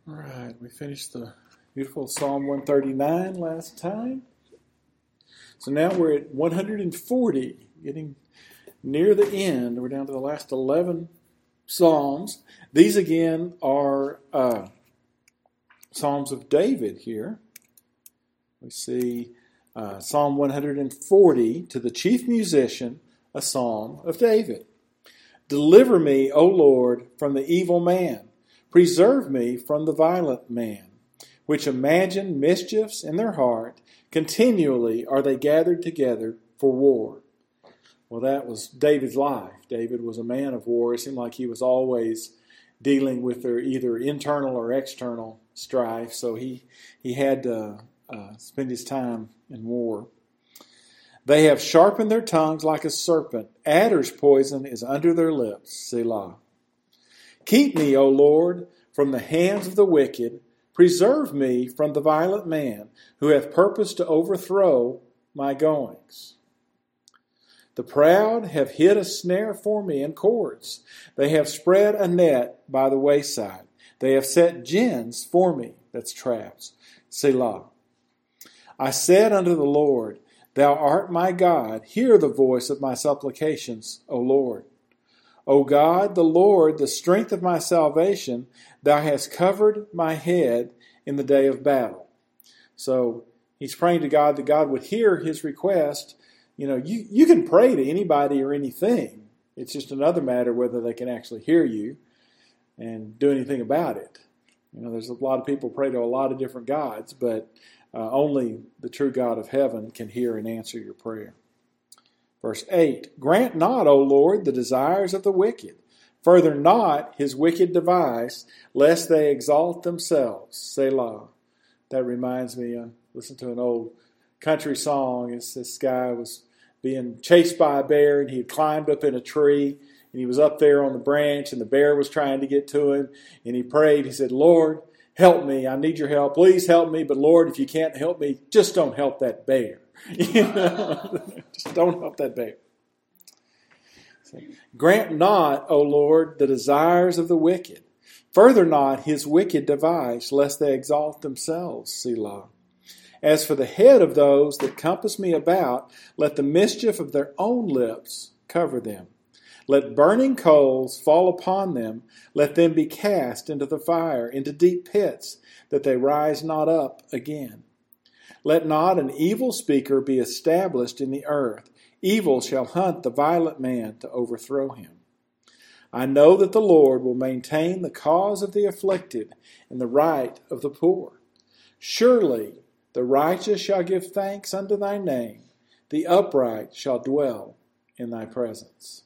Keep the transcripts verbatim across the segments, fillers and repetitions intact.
All right, we finished the beautiful Psalm one thirty-nine last time. So now we're at one hundred forty, getting near the end. We're down to the last eleven Psalms. These again are uh, Psalms of David here. We see uh, Psalm one hundred forty, to the chief musician, a psalm of David. Deliver me, O Lord, from the evil man. Preserve me from the violent man, which imagine mischiefs in their heart. Continually are they gathered together for war. Well, that was David's life. David was a man of war. It seemed like he was always dealing with their either internal or external strife, so he, he had to uh, spend his time in war. They have sharpened their tongues like a serpent. Adder's poison is under their lips. Selah. Keep me, O Lord, from the hands of the wicked. Preserve me from the violent man, who hath purposed to overthrow my goings. The proud have hid a snare for me in cords. They have spread a net by the wayside. They have set gins for me, that's traps. Selah. I said unto the Lord, Thou art my God. Hear the voice of my supplications, O Lord. O God, the Lord, the strength of my salvation, Thou hast covered my head in the day of battle. So he's praying to God that God would hear his request. You know, you, you can pray to anybody or anything. It's just another matter whether they can actually hear you and do anything about it. You know, there's a lot of people pray to a lot of different gods, but uh, only the true God of heaven can hear and answer your prayer. Verse eight, Grant not, O Lord, the desires of the wicked. Further not his wicked device, lest they exalt themselves. Selah. That reminds me, I listened to an old country song. It's this guy was being chased by a bear, and he had climbed up in a tree, and he was up there on the branch, and the bear was trying to get to him, and he prayed. He said, Lord, help me. I need your help. Please help me. But Lord, if you can't help me, just don't help that bear. You know, just don't help that bear. So, grant not, O Lord, the desires of the wicked. Further not his wicked device, lest they exalt themselves. Selah. As for the head of those that compass me about, let the mischief of their own lips cover them. Let burning coals fall upon them. Let them be cast into the fire, into deep pits, that they rise not up again. Let not an evil speaker be established in the earth. Evil shall hunt the violent man to overthrow him. I know that the Lord will maintain the cause of the afflicted and the right of the poor. Surely the righteous shall give thanks unto thy name. The upright shall dwell in thy presence.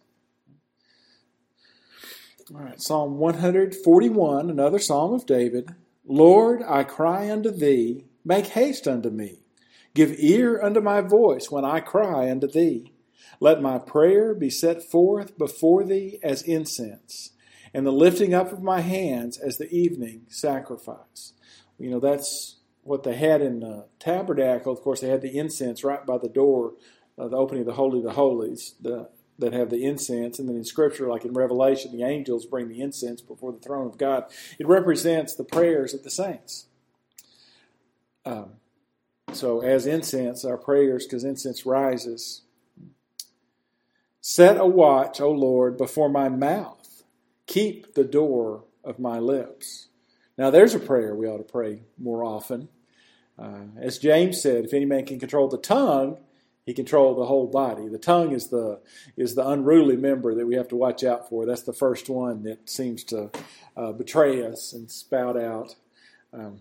All right, Psalm one forty-one, another Psalm of David. Lord, I cry unto thee. Make haste unto me. Give ear unto my voice when I cry unto thee. Let my prayer be set forth before thee as incense, and the lifting up of my hands as the evening sacrifice. You know, that's what they had in the tabernacle. Of course, they had the incense right by the door, uh, the opening of the Holy of the Holies, the, that have the incense. And then in Scripture, like in Revelation, the angels bring the incense before the throne of God. It represents the prayers of the saints. Um, so as incense, our prayers, because incense rises. Set a watch, O Lord, before my mouth. Keep the door of my lips. Now there's a prayer we ought to pray more often. Uh, as James said, if any man can control the tongue, he controls the whole body. The tongue is the is the unruly member that we have to watch out for. That's the first one that seems to uh, betray us and spout out um,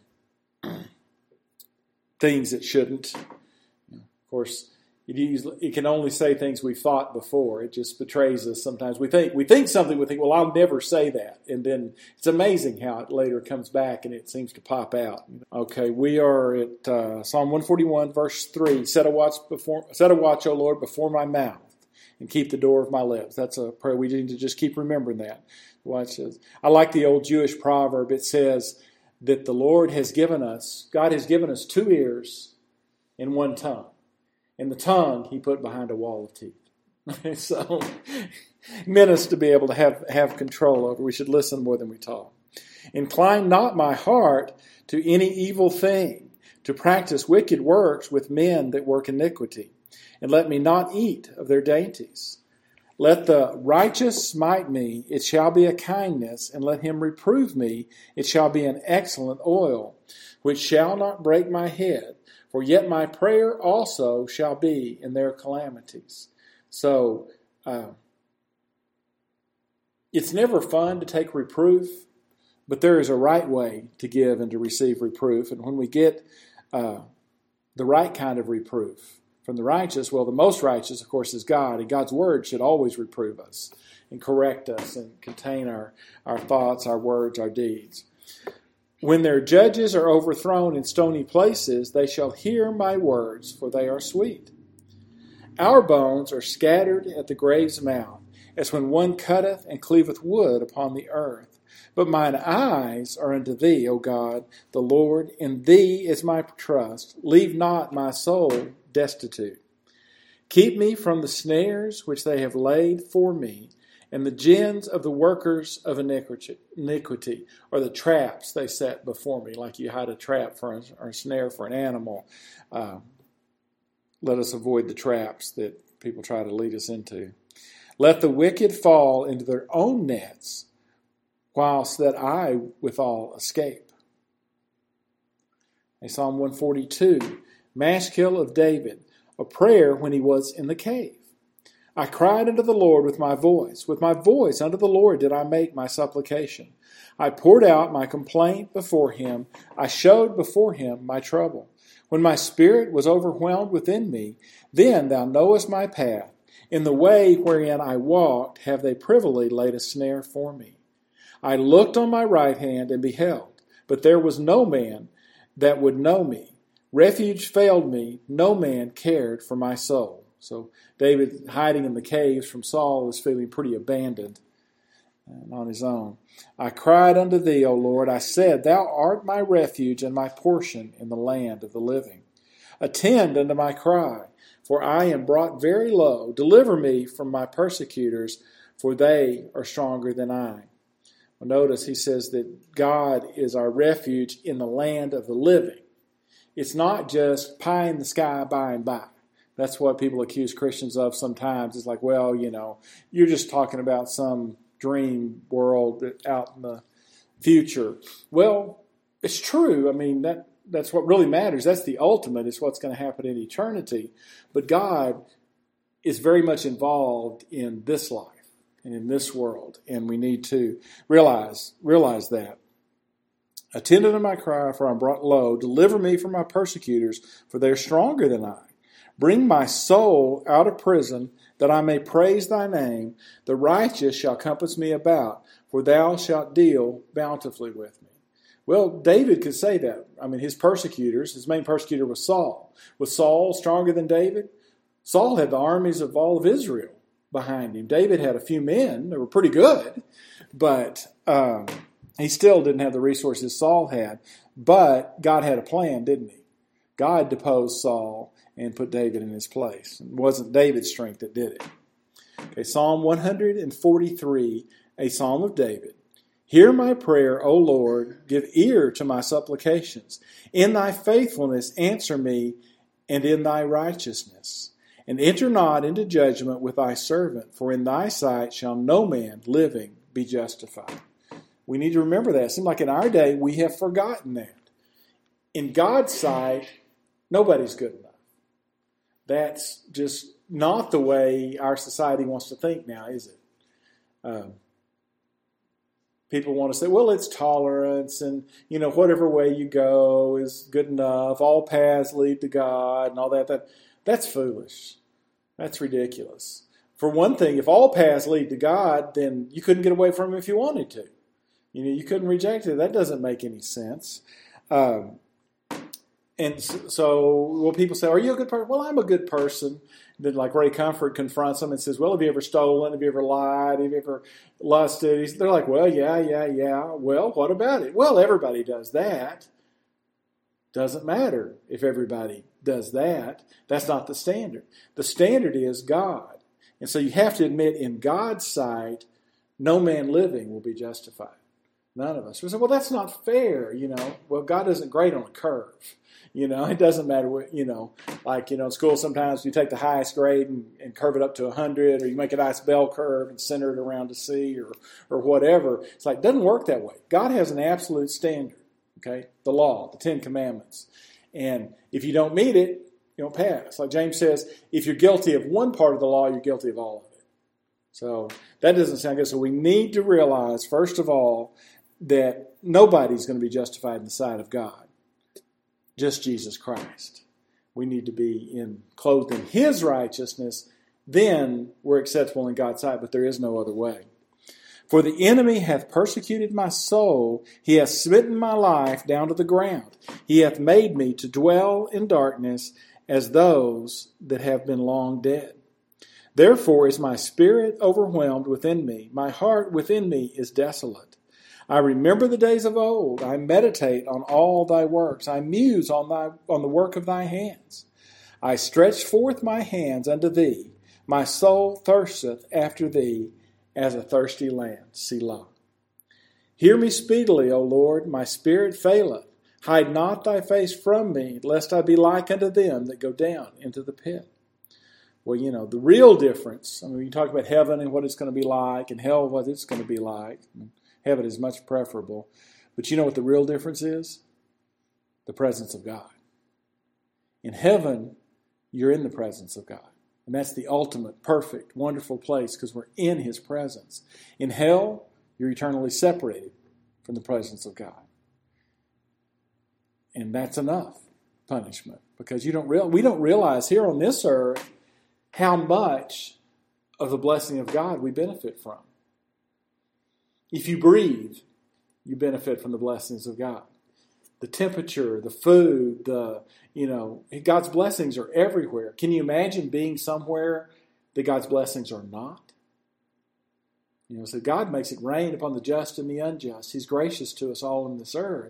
things it shouldn't. Of course, it, usually, it can only say things we've thought before. It just betrays us sometimes. We think we think something, we think, well, I'll never say that. And then it's amazing how it later comes back and it seems to pop out. Okay, we are at uh, Psalm one forty-one, verse three. Set a watch, before, set a watch, O Lord, before my mouth, and keep the door of my lips. That's a prayer. We need to just keep remembering that. Watch this. I like the old Jewish proverb. It says that the Lord has given us, God has given us two ears and one tongue. And the tongue he put behind a wall of teeth. So, meant us to be able to have, have control over. We should listen more than we talk. Incline not my heart to any evil thing, to practice wicked works with men that work iniquity, and let me not eat of their dainties. Let the righteous smite me, it shall be a kindness, and let him reprove me, it shall be an excellent oil, which shall not break my head, for yet my prayer also shall be in their calamities. So, uh, it's never fun to take reproof, but there is a right way to give and to receive reproof. And when we get uh, the right kind of reproof from the righteous, well, the most righteous, of course, is God. And God's word should always reprove us and correct us and contain our, our thoughts, our words, our deeds. When their judges are overthrown in stony places, they shall hear my words, for they are sweet. Our bones are scattered at the grave's mouth, as when one cutteth and cleaveth wood upon the earth. But mine eyes are unto thee, O God, the Lord. In thee is my trust. Leave not my soul destitute. Keep me from the snares which they have laid for me, and the gins of the workers of iniquity, or the traps they set before me, like you hide a trap for a, or a snare for an animal. Uh, let us avoid the traps that people try to lead us into. Let the wicked fall into their own nets, whilst that I withal escape. In Psalm one forty-two, Maskil of David, a prayer when he was in the cave. I cried unto the Lord with my voice. With my voice unto the Lord did I make my supplication. I poured out my complaint before him. I showed before him my trouble. When my spirit was overwhelmed within me, then thou knowest my path. In the way wherein I walked have they privily laid a snare for me. I looked on my right hand and beheld, but there was no man that would know me. Refuge failed me, no man cared for my soul. So David, hiding in the caves from Saul, was feeling pretty abandoned and on his own. I cried unto thee, O Lord. I said, thou art my refuge and my portion in the land of the living. Attend unto my cry, for I am brought very low. Deliver me from my persecutors, for they are stronger than I. Well, notice he says that God is our refuge in the land of the living. It's not just pie in the sky by and by. That's what people accuse Christians of sometimes. It's like, well, you know, you're just talking about some dream world out in the future. Well, it's true. I mean, that that's what really matters. That's the ultimate. It's what's going to happen in eternity. But God is very much involved in this life and in this world, and we need to realize realize that. Attend unto my cry, for I am brought low. Deliver me from my persecutors, for they are stronger than I. Bring my soul out of prison, that I may praise thy name. The righteous shall compass me about, for thou shalt deal bountifully with me. Well, David could say that. I mean, his persecutors, his main persecutor was Saul. Was Saul stronger than David? Saul had the armies of all of Israel behind him. David had a few men that were pretty good, but um, he still didn't have the resources Saul had. But God had a plan, didn't he? God deposed Saul and put David in his place. It wasn't David's strength that did it. Okay, Psalm one forty-three, a psalm of David. Hear my prayer, O Lord, give ear to my supplications. In thy faithfulness answer me, and in thy righteousness. And enter not into judgment with thy servant, for in thy sight shall no man living be justified. We need to remember that. It seems like in our day we have forgotten that. In God's sight, nobody's good enough. That's just not the way our society wants to think now, is it? Um, people want to say, well, it's tolerance and, you know, whatever way you go is good enough. All paths lead to God and all that. that that's foolish. That's ridiculous. For one thing, if all paths lead to God, then you couldn't get away from Him if you wanted to. You know, you couldn't reject it. That doesn't make any sense. Um, And so, well, people say, are you a good person? Well, I'm a good person. Then, like Ray Comfort confronts them and says, well, have you ever stolen? Have you ever lied? Have you ever lusted? They're like, well, yeah, yeah, yeah. Well, what about it? Well, everybody does that. Doesn't matter if everybody does that. That's not the standard. The standard is God. And so you have to admit, in God's sight, no man living will be justified. None of us. We say, well, that's not fair, you know. Well, God isn't great on a curve. You know, it doesn't matter what, you know, like, you know, in school sometimes you take the highest grade and, and curve it up to one hundred, or you make a nice bell curve and center it around a C or, or whatever. It's like, it doesn't work that way. God has an absolute standard, okay? The law, the Ten Commandments. And if you don't meet it, you don't pass. Like James says, if you're guilty of one part of the law, you're guilty of all of it. So that doesn't sound good. So we need to realize, first of all, that nobody's going to be justified in the sight of God. Just Jesus Christ. We need to be in clothed in His righteousness. Then we're acceptable in God's sight, but there is no other way. For the enemy hath persecuted my soul. He hath smitten my life down to the ground. He hath made me to dwell in darkness as those that have been long dead. Therefore is my spirit overwhelmed within me. My heart within me is desolate. I remember the days of old. I meditate on all thy works. I muse on thy on the work of thy hands. I stretch forth my hands unto thee. My soul thirsteth after thee as a thirsty land. Selah. Hear me speedily, O Lord. My spirit faileth. Hide not thy face from me, lest I be like unto them that go down into the pit. Well, you know, the real difference, I mean, you talk about heaven and what it's going to be like, and hell, what it's going to be like. Heaven is much preferable. But you know what the real difference is? The presence of God. In heaven, you're in the presence of God. And that's the ultimate, perfect, wonderful place because we're in His presence. In hell, you're eternally separated from the presence of God. And that's enough punishment because you don't real, we don't realize here on this earth how much of the blessing of God we benefit from. If you breathe, you benefit from the blessings of God. The temperature, the food, the, you know, God's blessings are everywhere. Can you imagine being somewhere that God's blessings are not? You know, so God makes it rain upon the just and the unjust. He's gracious to us all on this earth.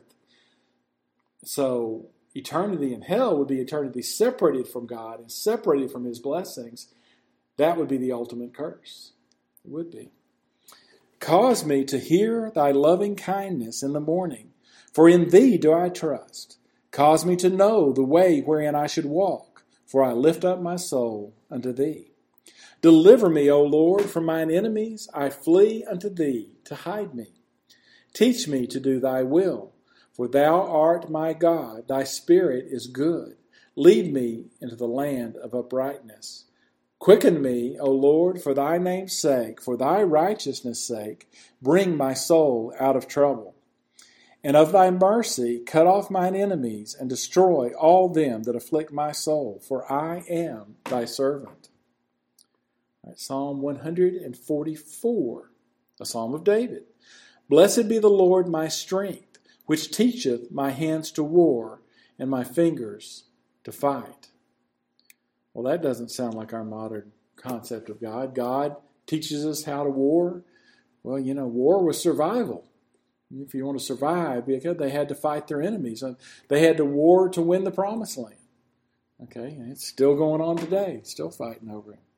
So eternity in hell would be eternity separated from God and separated from His blessings. That would be the ultimate curse. It would be. Cause me to hear thy loving kindness in the morning, for in thee do I trust. Cause me to know the way wherein I should walk, for I lift up my soul unto thee. Deliver me, O Lord, from mine enemies. I flee unto thee to hide me. Teach me to do thy will, for thou art my God. Thy spirit is good. Lead me into the land of uprightness. Quicken me, O Lord, for thy name's sake, for thy righteousness' sake, bring my soul out of trouble. And of thy mercy, cut off mine enemies, and destroy all them that afflict my soul, for I am thy servant. All right, Psalm one forty-four, a psalm of David. Blessed be the Lord my strength, which teacheth my hands to war, and my fingers to fight. Well, that doesn't sound like our modern concept of God. God teaches us how to war. Well, you know, war was survival. If you want to survive, because they had to fight their enemies. They had to war to win the promised land. Okay, and it's still going on today. Still fighting over it.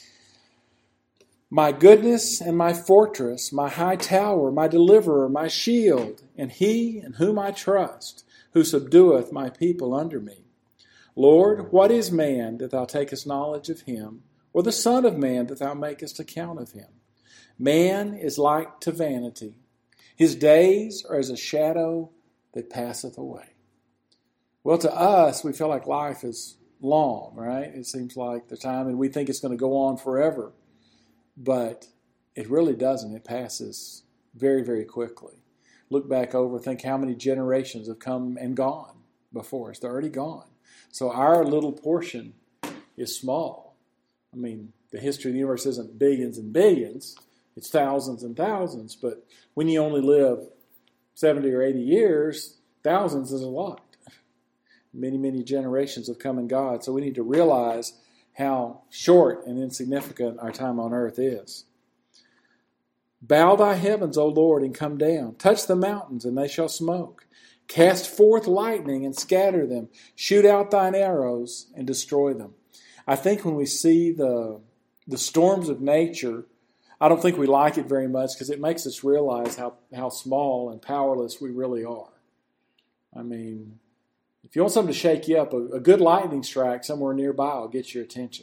My goodness and my fortress, my high tower, my deliverer, my shield, and he in whom I trust, who subdueth my people under me. Lord, what is man that thou takest knowledge of him, or the son of man that thou makest account of him? Man is like to vanity. His days are as a shadow that passeth away. Well, to us, we feel like life is long, right? It seems like the time, and we think it's going to go on forever. But it really doesn't. It passes very, very quickly. Look back over, think how many generations have come and gone before us. They're already gone. So our little portion is small. I mean, the history of the universe isn't billions and billions. It's thousands and thousands. But when you only live seventy or eighty years, thousands is a lot. Many, many generations have come and gone. So we need to realize how short and insignificant our time on earth is. Bow thy heavens, O Lord, and come down. Touch the mountains, and they shall smoke. Cast forth lightning and scatter them. Shoot out thine arrows and destroy them. I think when we see the, the storms of nature, I don't think we like it very much because it makes us realize how, how small and powerless we really are. I mean, if you want something to shake you up, a, a good lightning strike somewhere nearby will get your attention.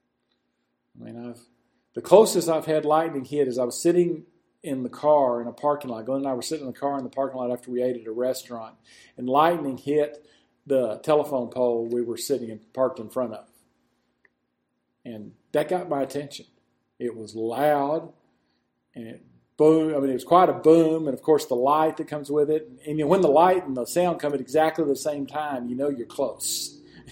I mean, I've the closest I've had lightning hit is I was sitting in the car in a parking lot. Glenn and I were sitting in the car in the parking lot after we ate at a restaurant, and lightning hit the telephone pole we were sitting and parked in front of. And that got my attention. It was loud, and it boom. I mean, it was quite a boom, and of course the light that comes with it. And you know, when the light and the sound come at exactly the same time, you know you're close.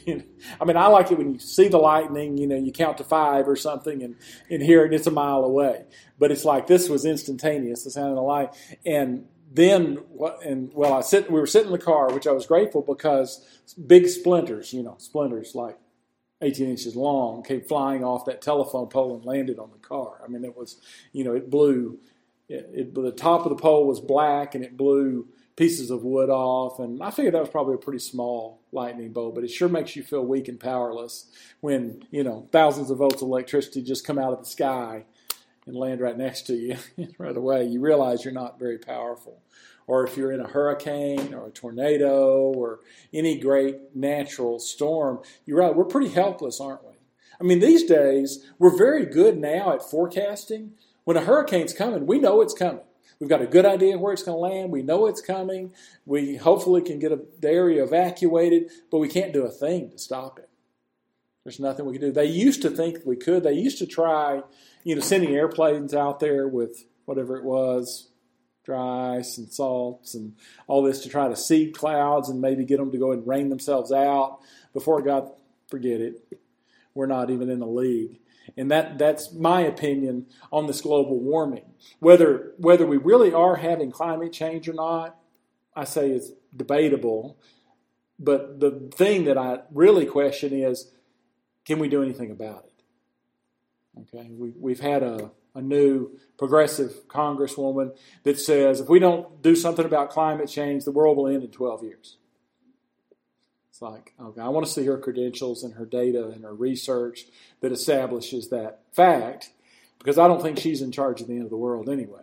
I mean, I like it when you see the lightning, you know, you count to five or something and, and hear it, and it's a mile away. But it's like this was instantaneous, the sound of the light. And then, and well, I sit, we were sitting in the car, which I was grateful because big splinters, you know, splinters like eighteen inches long came flying off that telephone pole and landed on the car. I mean, it was, you know, it blew, it, it, the top of the pole was black and it blew pieces of wood off, and I figured that was probably a pretty small lightning bolt, but it sure makes you feel weak and powerless when, you know, thousands of volts of electricity just come out of the sky and land right next to you right away. You realize you're not very powerful. Or if you're in a hurricane or a tornado or any great natural storm, you're right, we're pretty helpless, aren't we? I mean, these days, we're very good now at forecasting. When a hurricane's coming, we know it's coming. We've got a good idea where it's going to land. We know it's coming. We hopefully can get the area evacuated, but we can't do a thing to stop it. There's nothing we can do. They used to think we could. They used to try, you know, sending airplanes out there with whatever it was, dry ice and salts and all this to try to seed clouds and maybe get them to go and rain themselves out. Before God, forget it. We're not even in the league. And that that's my opinion on this global warming. Whether whether we really are having climate change or not, I say it's debatable. But the thing that I really question is, can we do anything about it? Okay, we, we've had a, a new progressive congresswoman that says if we don't do something about climate change, the world will end in twelve years. It's like, okay, I want to see her credentials and her data and her research that establishes that fact, because I don't think she's in charge of the end of the world anyway.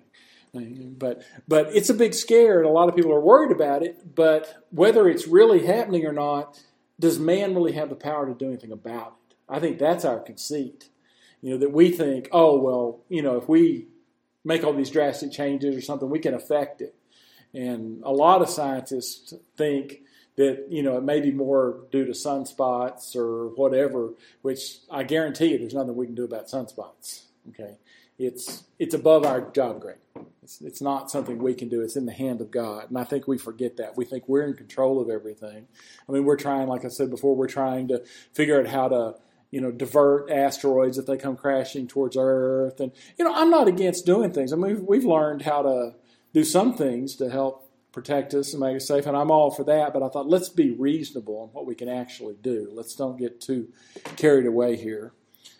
But but it's a big scare, and a lot of people are worried about it. But whether it's really happening or not, does man really have the power to do anything about it? I think that's our conceit. You know, that we think, oh, well, you know, if we make all these drastic changes or something, we can affect it. And a lot of scientists think that, you know, it may be more due to sunspots or whatever, which I guarantee you there's nothing we can do about sunspots, okay? It's it's above our job grade. It's, it's not something we can do. It's in the hand of God, and I think we forget that. We think we're in control of everything. I mean, we're trying, like I said before, we're trying to figure out how to, you know, divert asteroids if they come crashing towards Earth. And, you know, I'm not against doing things. I mean, we've, we've learned how to do some things to help protect us and make us safe, and I'm all for that, but I thought let's be reasonable on what we can actually do. Let's don't get too carried away here.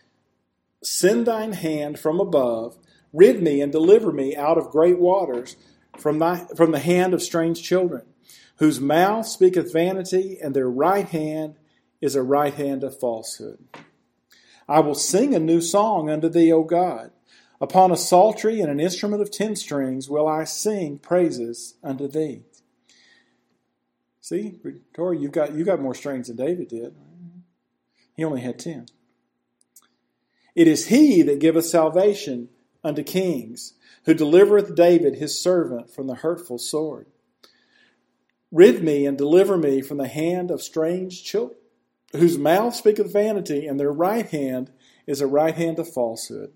Send thine hand from above, rid me and deliver me out of great waters, from thy, from the hand of strange children, whose mouth speaketh vanity, and their right hand is a right hand of falsehood. I will sing a new song unto thee, O God. Upon a psaltery and an instrument of ten strings will I sing praises unto thee. See, Tori, you've got you got more strings than David did. He only had ten. It is he that giveth salvation unto kings, who delivereth David his servant from the hurtful sword. Rid me and deliver me from the hand of strange children, whose mouth speaketh vanity, and their right hand is a right hand of falsehood.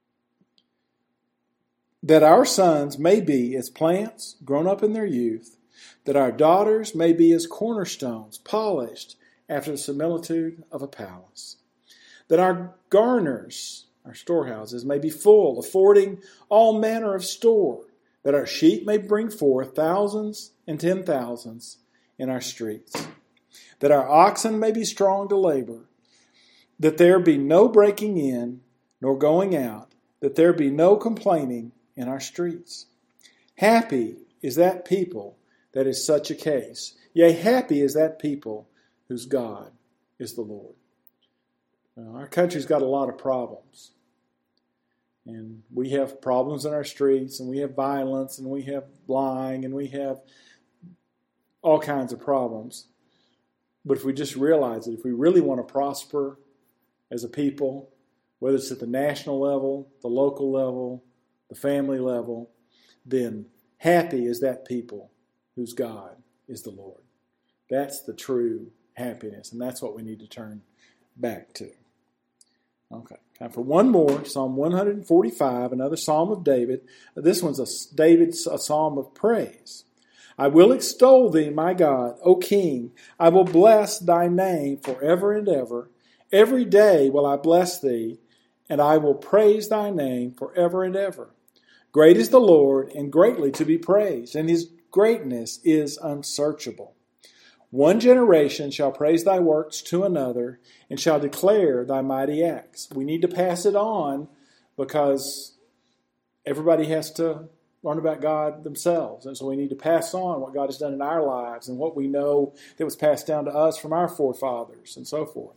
That our sons may be as plants grown up in their youth, that our daughters may be as cornerstones polished after the similitude of a palace. That our garners, our storehouses, may be full, affording all manner of store, that our sheep may bring forth thousands and ten thousands in our streets. That our oxen may be strong to labor, that there be no breaking in nor going out, that there be no complaining in our streets. Happy is that people that is such a case. Yea, happy is that people whose God is the Lord. Now, our country's got a lot of problems. And we have problems in our streets, and we have violence, and we have lying, and we have all kinds of problems. But if we just realize that if we really want to prosper as a people, whether it's at the national level, the local level, the family level, then happy is that people whose God is the Lord. That's the true happiness, and that's what we need to turn back to. Okay, time for one more, Psalm one forty-five, another Psalm of David. This one's a David's a psalm of praise. I will extol thee, my God, O King. I will bless thy name forever and ever. Every day will I bless thee, and I will praise thy name forever and ever. Great is the Lord, and greatly to be praised, and his greatness is unsearchable. One generation shall praise thy works to another, and shall declare thy mighty acts. We need to pass it on because everybody has to learn about God themselves. And so we need to pass on what God has done in our lives and what we know that was passed down to us from our forefathers and so forth.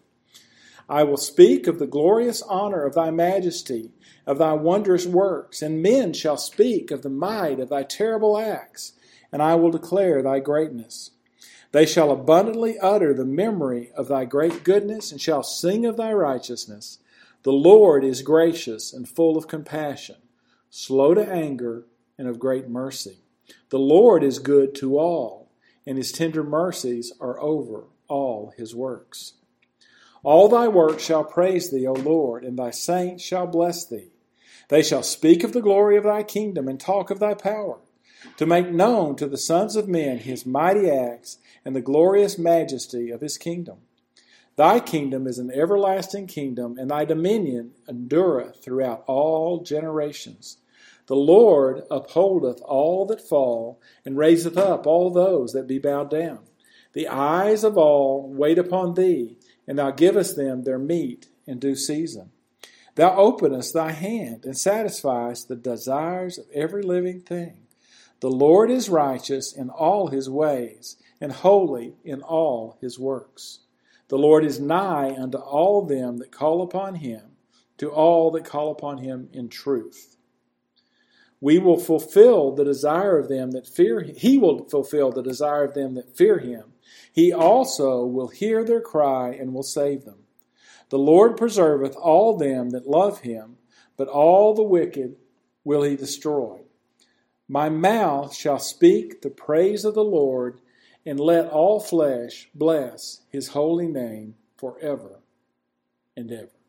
I will speak of the glorious honor of thy majesty, of thy wondrous works, and men shall speak of the might of thy terrible acts, and I will declare thy greatness. They shall abundantly utter the memory of thy great goodness, and shall sing of thy righteousness. The Lord is gracious and full of compassion, slow to anger, and of great mercy. The Lord is good to all, and his tender mercies are over all his works. All thy works shall praise thee, O Lord, and thy saints shall bless thee. They shall speak of the glory of thy kingdom, and talk of thy power, to make known to the sons of men his mighty acts, and the glorious majesty of his kingdom. Thy kingdom is an everlasting kingdom, and thy dominion endureth throughout all generations. The Lord upholdeth all that fall, and raiseth up all those that be bowed down. The eyes of all wait upon thee, and thou givest them their meat in due season. Thou openest thy hand, and satisfiest the desires of every living thing. The Lord is righteous in all his ways, and holy in all his works. The Lord is nigh unto all them that call upon him, to all that call upon him in truth. We will fulfill the desire of them that fear him. He will fulfill the desire of them that fear him. He also will hear their cry and will save them. The Lord preserveth all them that love him, but all the wicked will he destroy. My mouth shall speak the praise of the Lord, and let all flesh bless his holy name forever and ever.